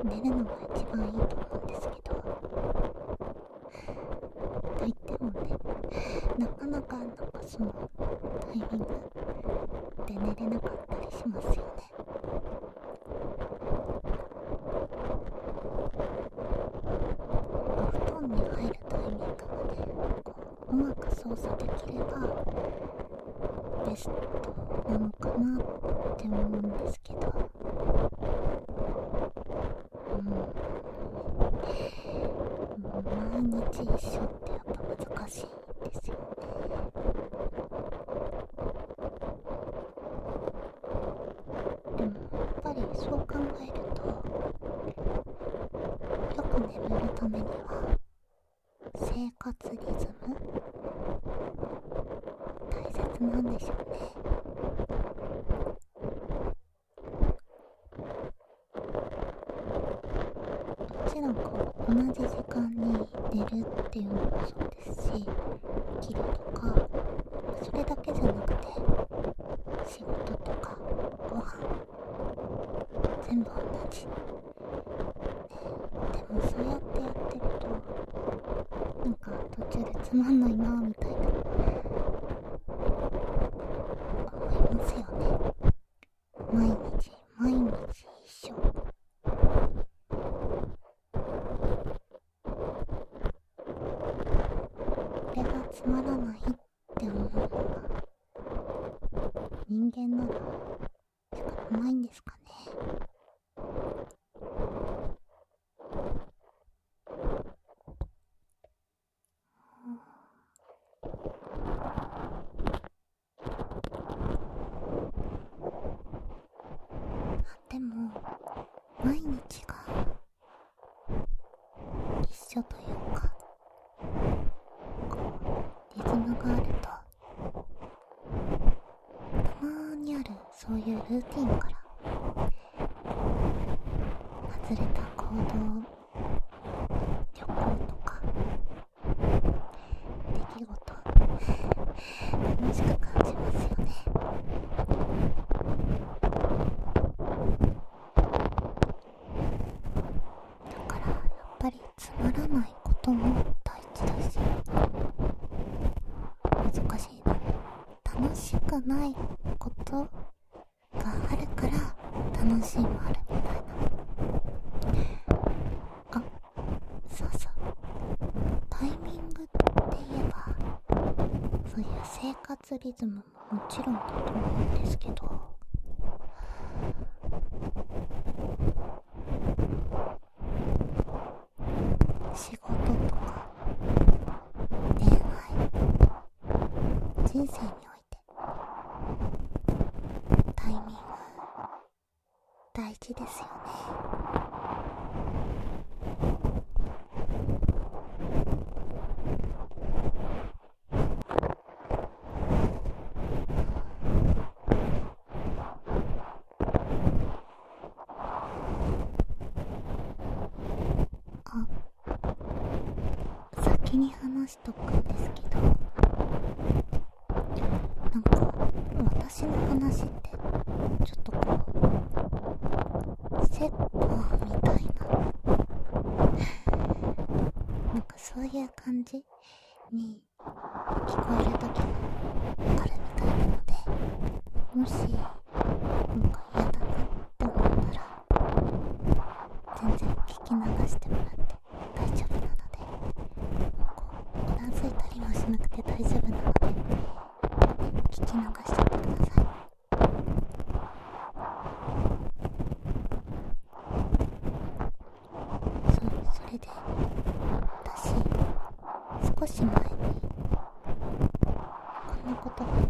寝るのが一番いいと思うんですけど、といってもね、なかなかそのタイミングで寝れなかったりしますよね。お布団に入るタイミングがね、うまく操作できればベストなのかなって思うんですけど、毎日一緒ってやっぱ難しいですよね。でもやっぱりそう考えると、よく眠るためには生活リズム大切なんでしょうね。もちろん同じ時間に寝るっていうのもそうですし、起きるとか、それだけじゃなくて仕事とかご飯全部同じ、ね、でもそうやってやってるとなんか途中でつまんないなみたいな思いますよね。毎日毎日一緒。これがつまらないって思うのは人間なら仕方ないんですかね。でも毎日が一緒というか、リズムがあると、たまにあるそういうルーティンから外れた行動、旅行とか出来事、楽しく感じますよね。だからやっぱりつまらないことも大事だし、難しいな。楽しくないことがあるから楽しいもあるみたいな。あ、そうそう、タイミングって言えばそういう生活リズムももちろんだと思うんですけど、仕事とか恋愛、人生においてタイミング大事ですよね。あ、先に話しとくんですけど、なんか私の話ってちょっと説法みたいな、なんかそういう感じに聞こえる時があるみたいなので、もしなんか嫌だなって思ったら全然聞き流してもらって大丈夫なので、うなずいたりもしなくて大丈夫なので聞き流しちゃってください。それで私少し前にこんなことがあって、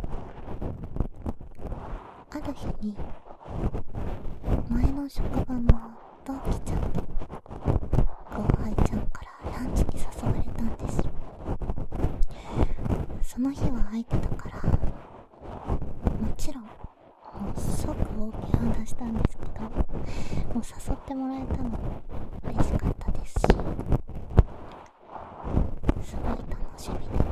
ある日に前の職場の同期ちゃんと後輩ちゃんからランチに誘われたんです。その日は空いてたから、もちろんもう即 OK を出したんですけど、もう誘ってもらえたの嬉しかったですし、すごい楽しみで、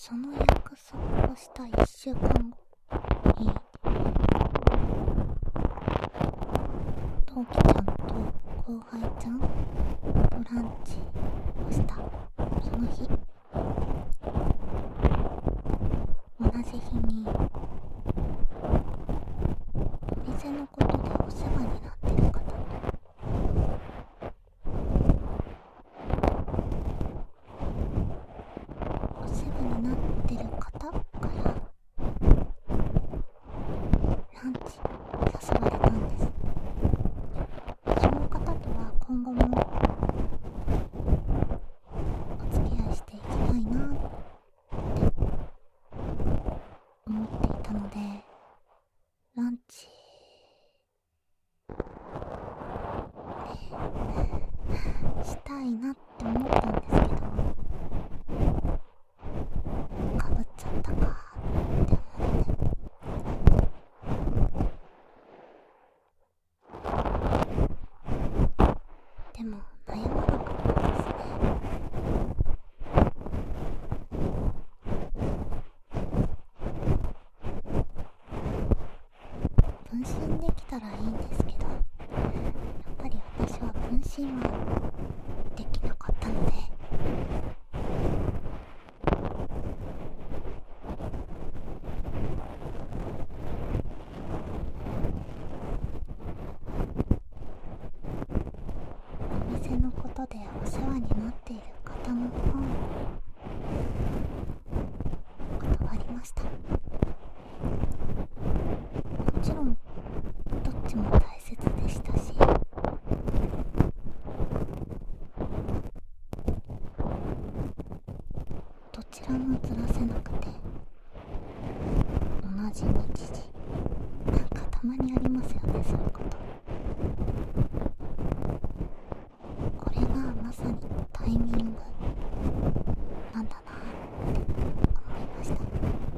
その約束をした1週間後に、トウキちゃんと後輩ちゃんとランチをしたその日、同じ日にお店のことでお世話になってる方とお世話になってる方からランチ誘われたんです。その方とは今後もお付き合いしていきたいなって思っていたので、ランチしたいなって思ったんですけど、かぶっちゃったかって思って、でも悩まなかったですね。分身できたらいいんですけど、やっぱり私は分身はできなかったので、お店のことでお世話になっている方の方を断りました。もちろんどっちも大切でしたし、どちらもずらせなくて、同じ日時、なんかたまにありますよね、そういうこと。これがまさにタイミングなんだなって思いました。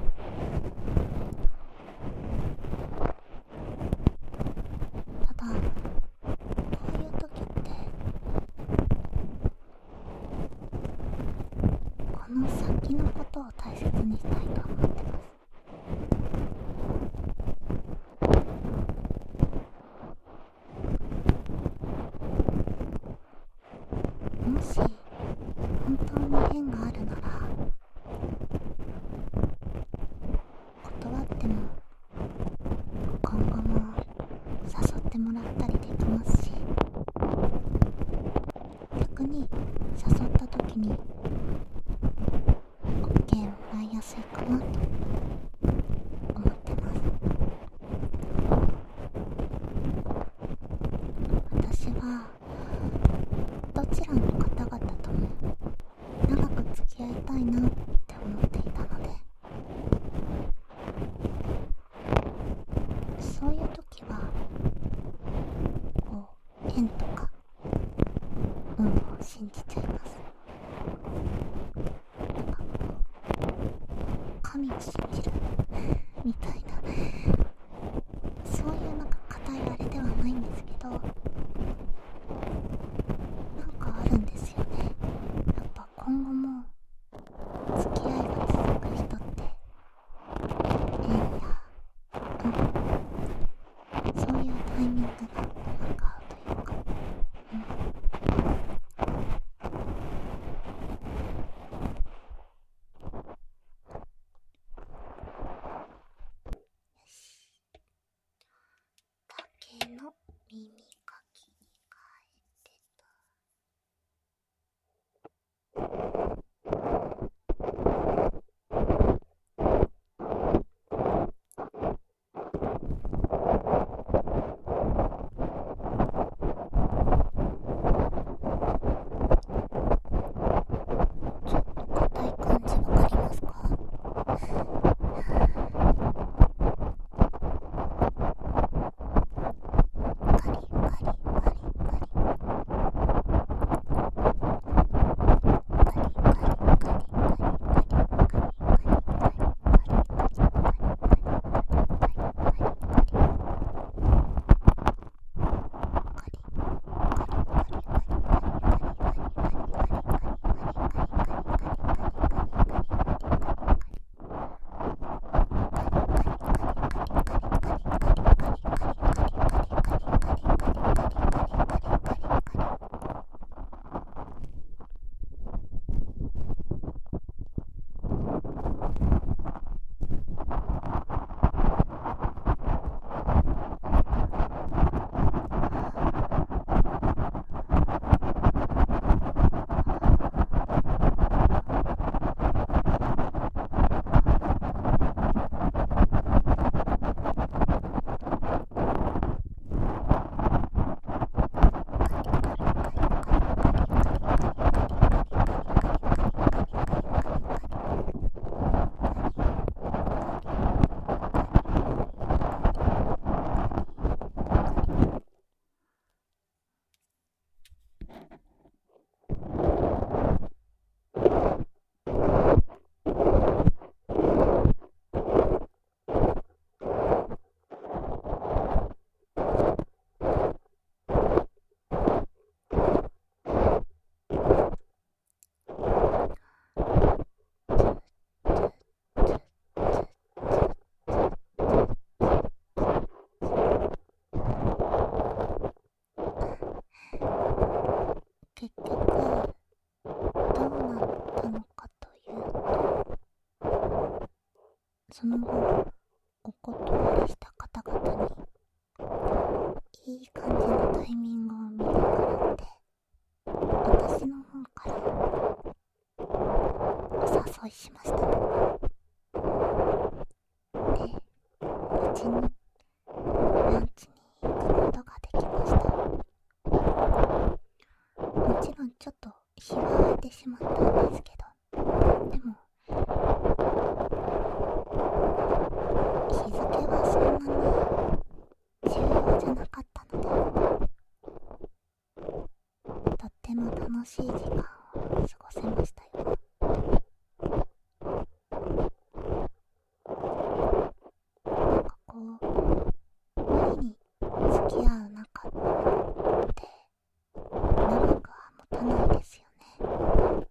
ただ、こういう時ってこの先のことを大切にしたいと思ってます。もし本当に縁があるなら、断っても今後も誘ってもらったりできますし、逆に誘った時に OK もらいやすいかなと思ってます。私はどちらの方々とも長く付き合いたいなって思っていたので、そういう時はこう縁とか運を信じちゃいます。なんかこう神を信じるみたいな、そういうなんか固いあれではないんですけど、なんかあるんですよね。やっぱ今後も付き合いが続く人って縁やそういうタイミングがうまく合うというか、 局どうなったのかというと、その後お断りした方々にいい感じのタイミングを見計らって私の方からお誘いしました。で、無事にランチに行くことができました。もちろんちょっと日は空いてしまったんですけど、でも日付はそんなに重要じゃなかったので、とっても楽しい時間を過ごせましたよ。無理に付き合う仲って長くは持たないですよね。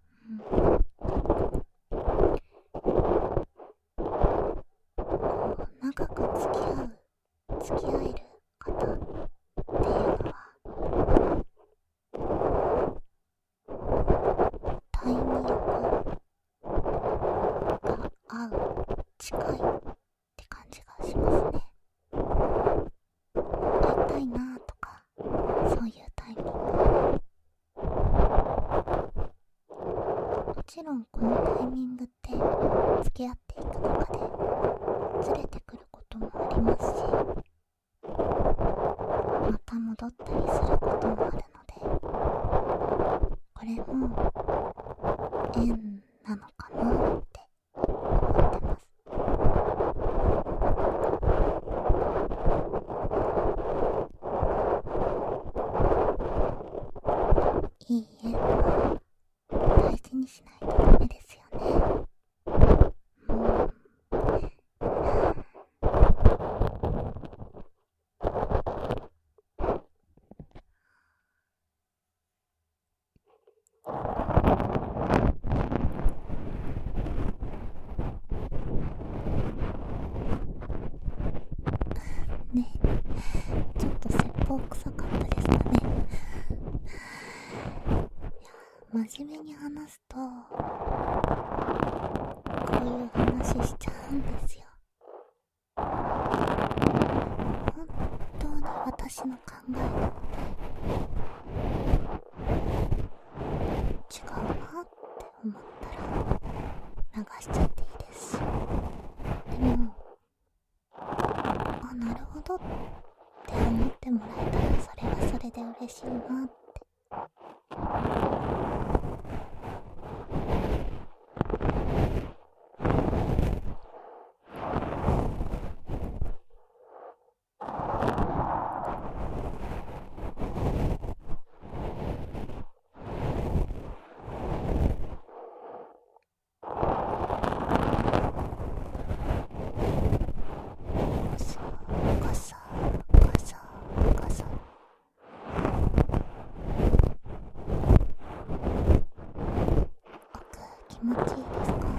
長く付き合える方っていうのはタイミングが合う、近いって感じがしますね。会いたいなとか、そういうタイミング。もちろんこのタイミングって付き合っていく中でずれてくることもありますし、また戻ったりすることもあるので、これも縁なのかなって思ってます。いい縁は大事にしないとダメですよね。ね、ちょっと説法臭かったですかね。真面目に話すとこういう話しちゃうんですよ。本当に私の考えなので、違うなって思ったら流しちゃっていいですし、でもなるほどって思ってもらえたらそれはそれで嬉しいなって。ガサガサガサ、奥気持ちいいですか？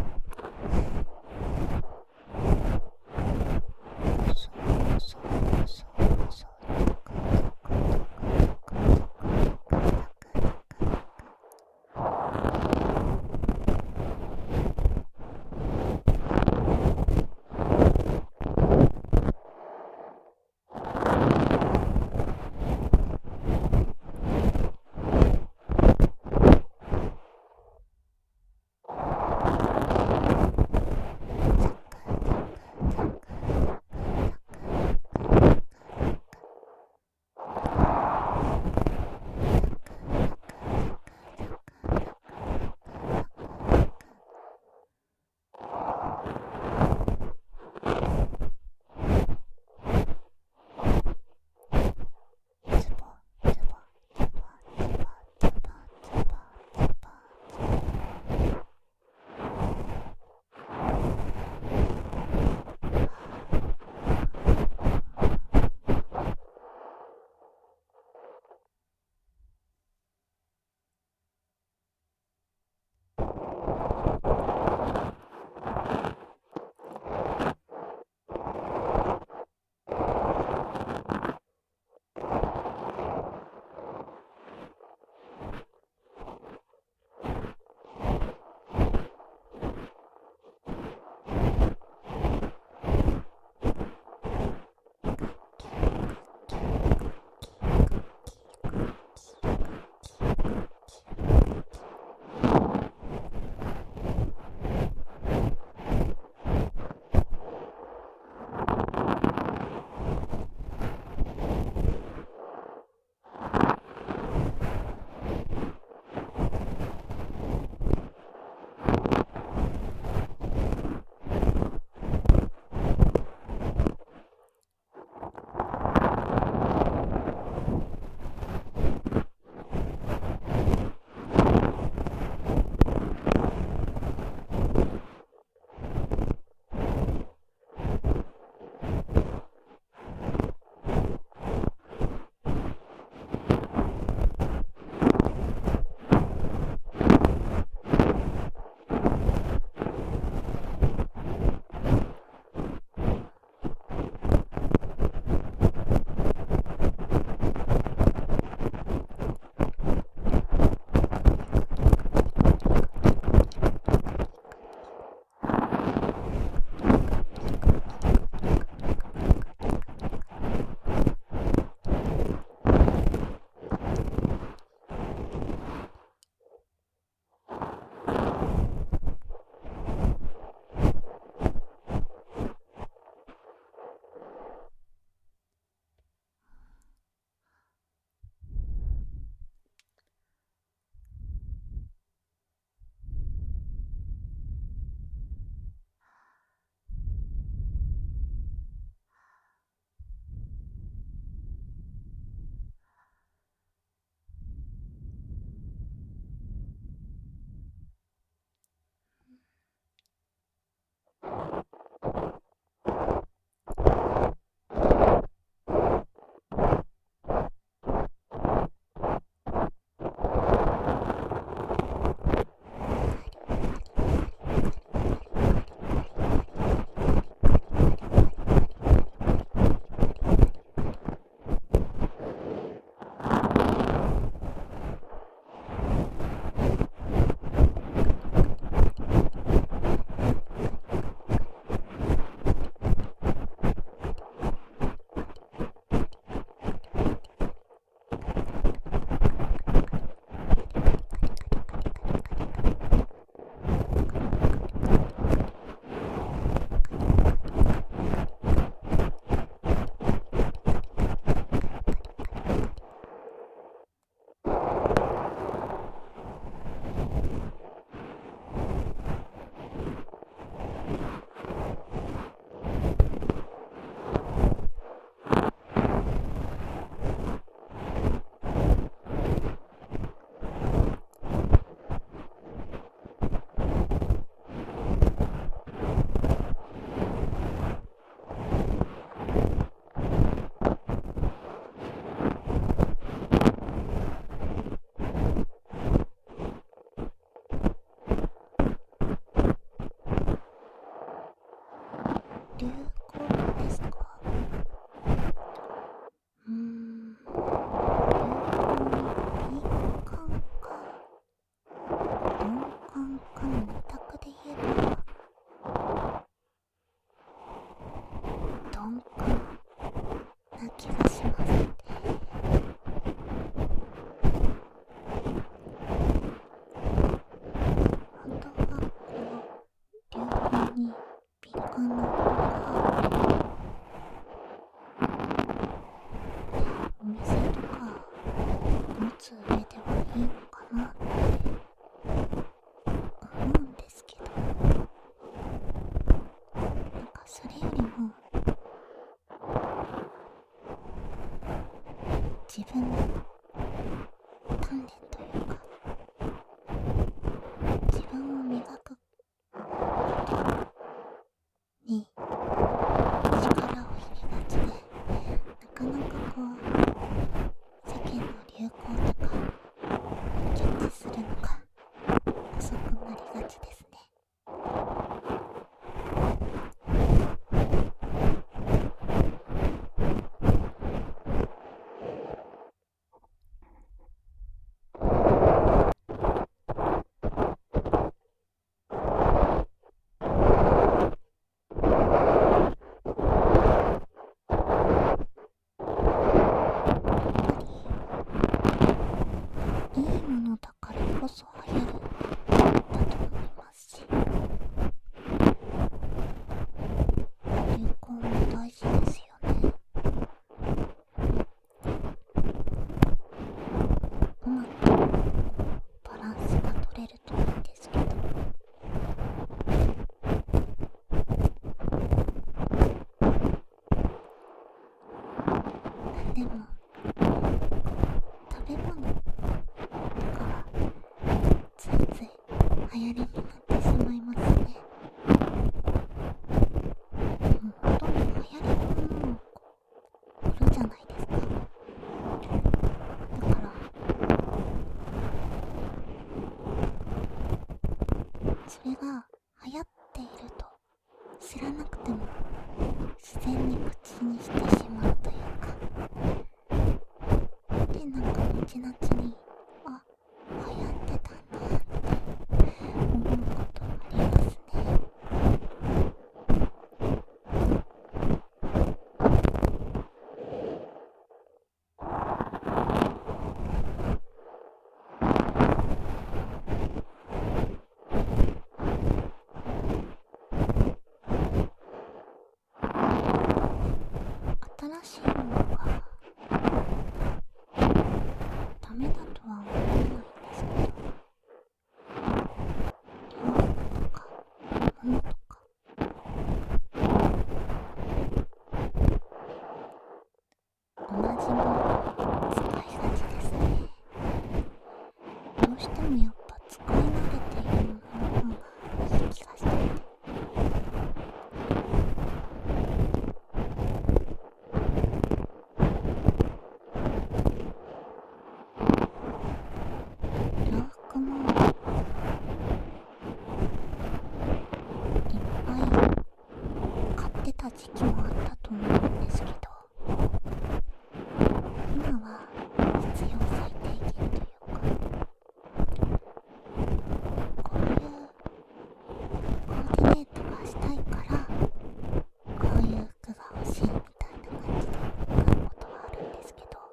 ンカの二択で言えば鈍感な気がします。本当は両方に敏感な方がお店とか持つ上ではいいのかなって思うんですけど、なんかそれよりも自分の鍛錬というか自分を磨くことに力を入れがちで、なかなか世間の流行とかキャッチするのが遅くなりがちですね。いいものだからこそ流行るだと思いますし、流行も大事ですよね。うまくバランスが取れるといいんですけど、でも食べ物とかはついつい流行りになってしまいますね。ほとんど流行りのものを売るじゃないですか。だからそれが流行っていると知らなくても自然に口にしてしまうというか、でなんか後々に流行ってたんだって思うことありますね。新しいものがダメだとは思わないんですけど、洋服とか物とか同じものを使いがちですね。どうしてもやっぱ使い慣れているものの方がいい気がしていて、洋服もいっぱい買ってた時期もあったと思うんですけど、今は必要最低限というか、こういうコーディネートがしたいからこういう服が欲しいみたいな感じで買うことはあるんですけど、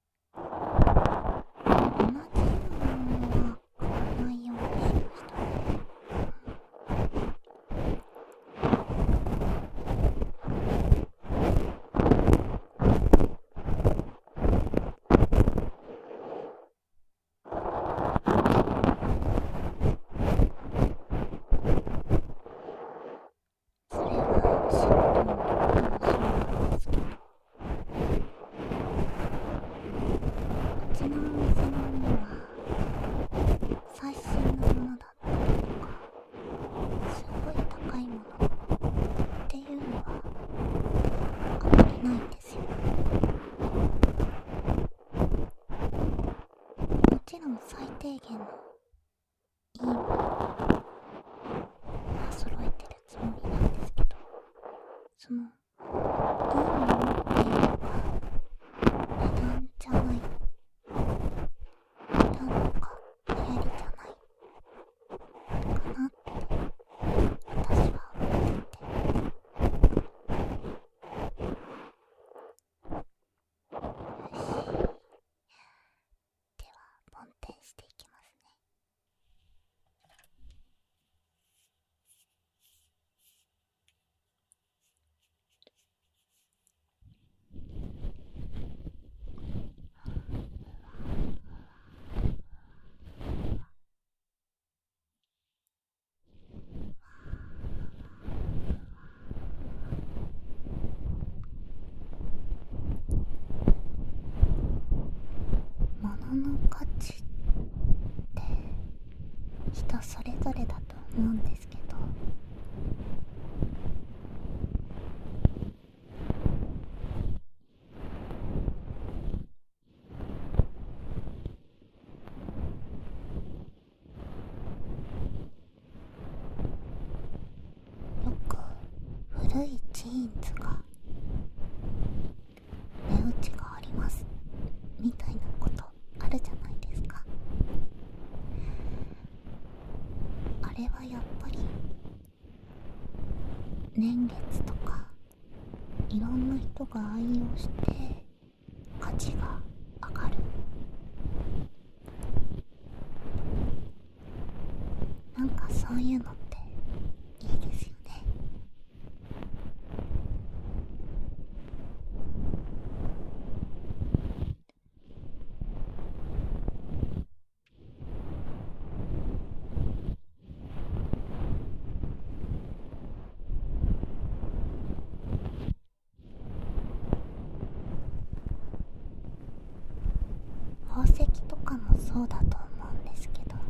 同じようなものは買わないようにしました。それは仕事の時もそうなんですけど、うちのお店のものは最新のものだったりとかすごい高いものっていうのはあまりないんですよ。もちろん最低限のいいものは揃えてるつもりなんですけど、そのいいものっていうのが値段じゃない、値段とか流行りじゃない、 人それぞれだと思うんですけど、よく古いジーンズが値打ちがありますみたいなことあるじゃないですか。あれはやっぱり年月とかいろんな人が愛用して価値が上がる、なんかそういうのっていいですよね。宝石とかもそうだと思うんですけど、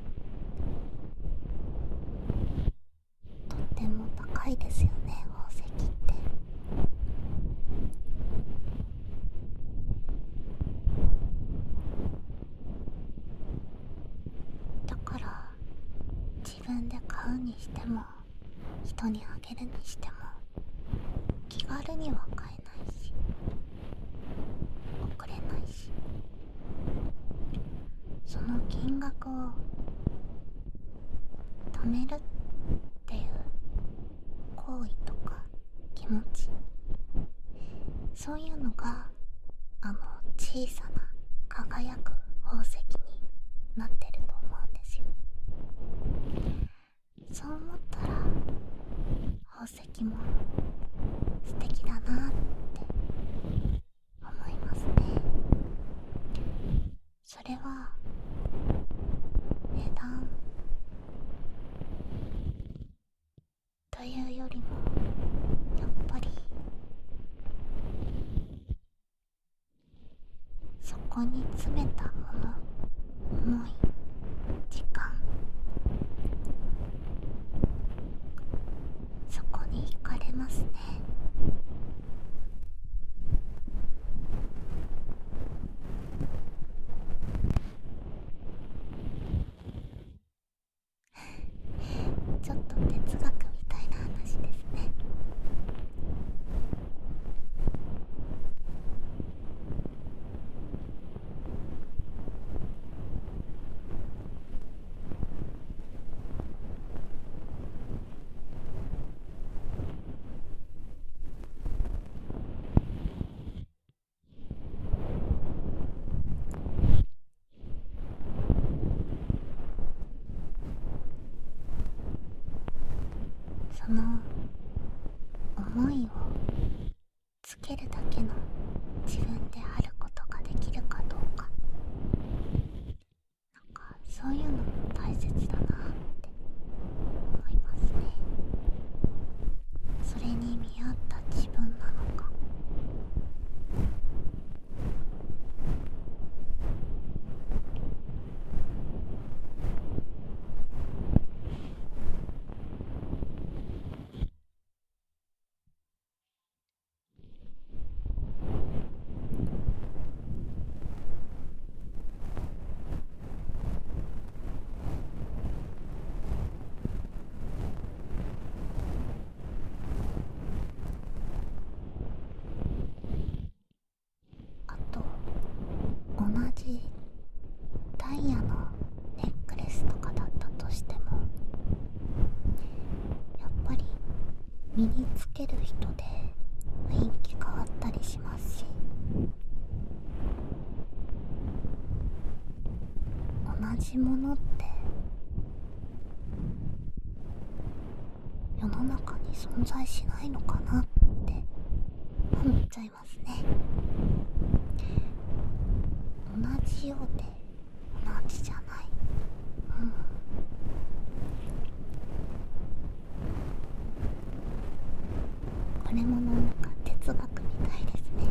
とっても高いですよね、宝石って。だから自分で買うにしても人にあげるにしても気軽には買えないし送れないし、その金額を貯めるっていう行為とか気持ち、そういうのが小さな輝く宝石になってると思うんですよ。そう思ったら宝石も素敵だなって思いますね。それは値段というよりもやっぱりそこに詰めたもの、思い、時間、そこに惹かれますね。ちょっと哲学みたいな話ですね。その思いをつけるだけの自分であることができるかどうか、なんかそういうのも大切だなって思いますね。それに見合った自分なのか、あと同じダイヤのネックレスとかだったとしても、やっぱり身につける人で雰囲気変わったりしますし、同じものって世の中に存在しないのかなって思っちゃいますね。同じようで同じじゃない、これもなんか哲学みたいですね。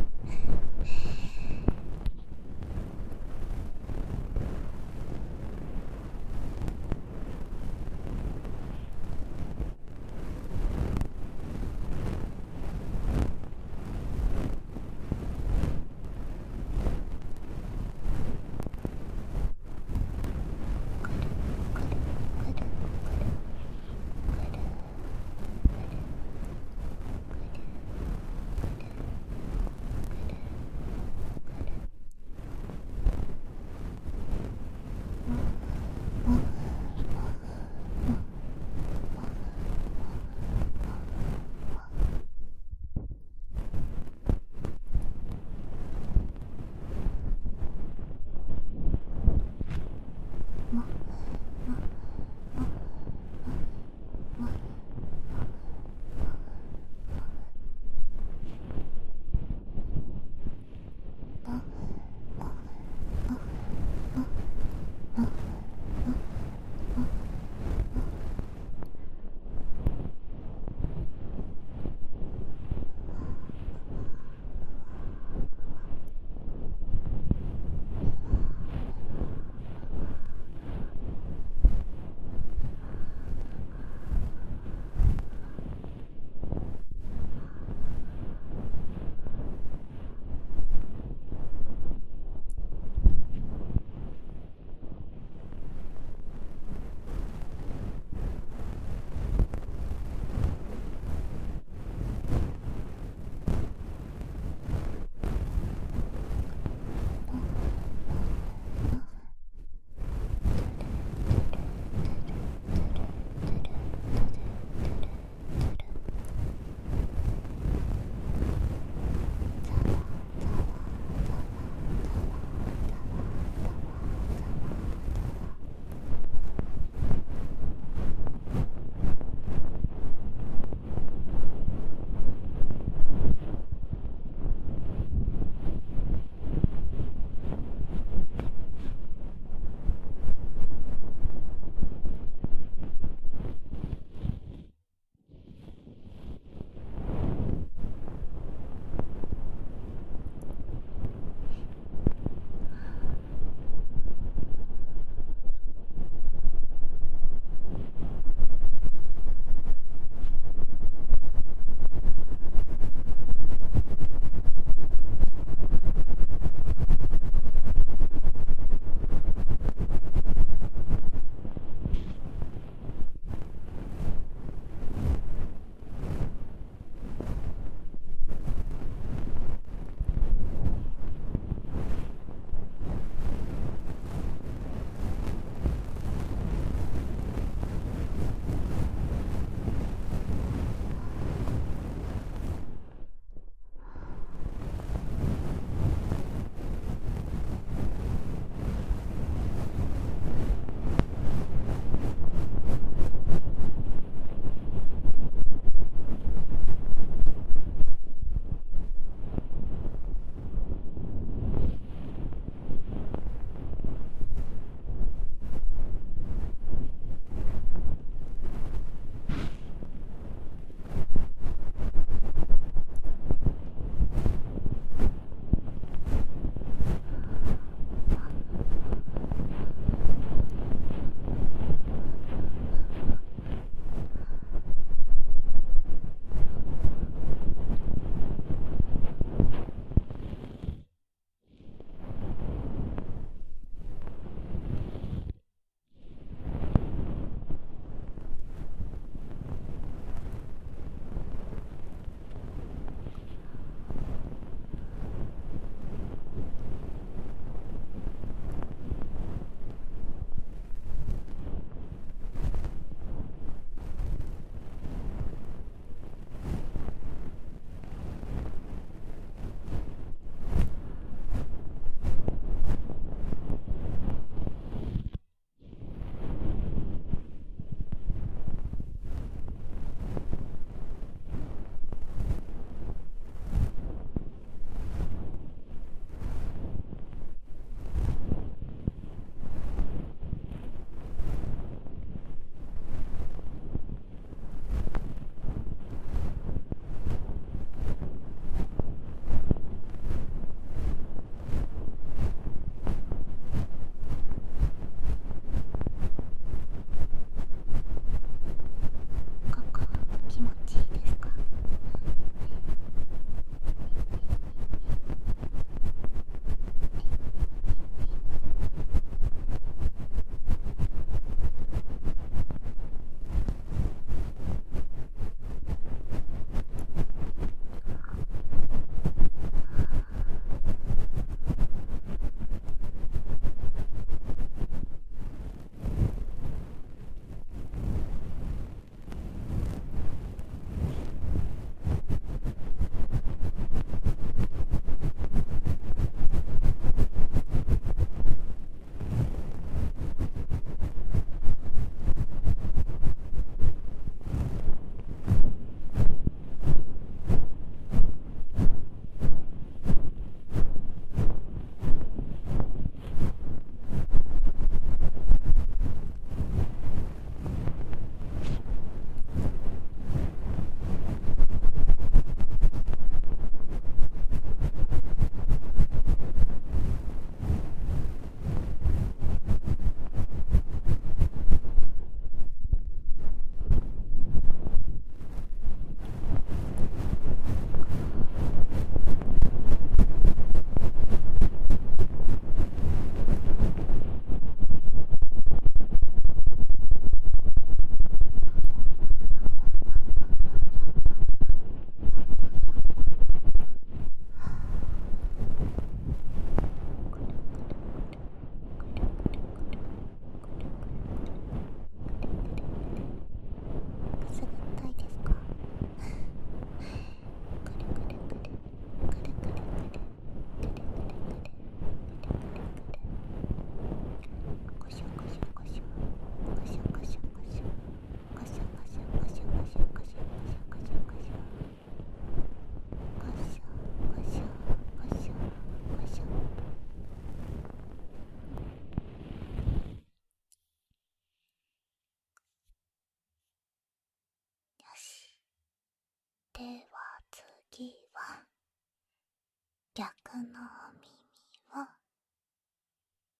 では次は逆の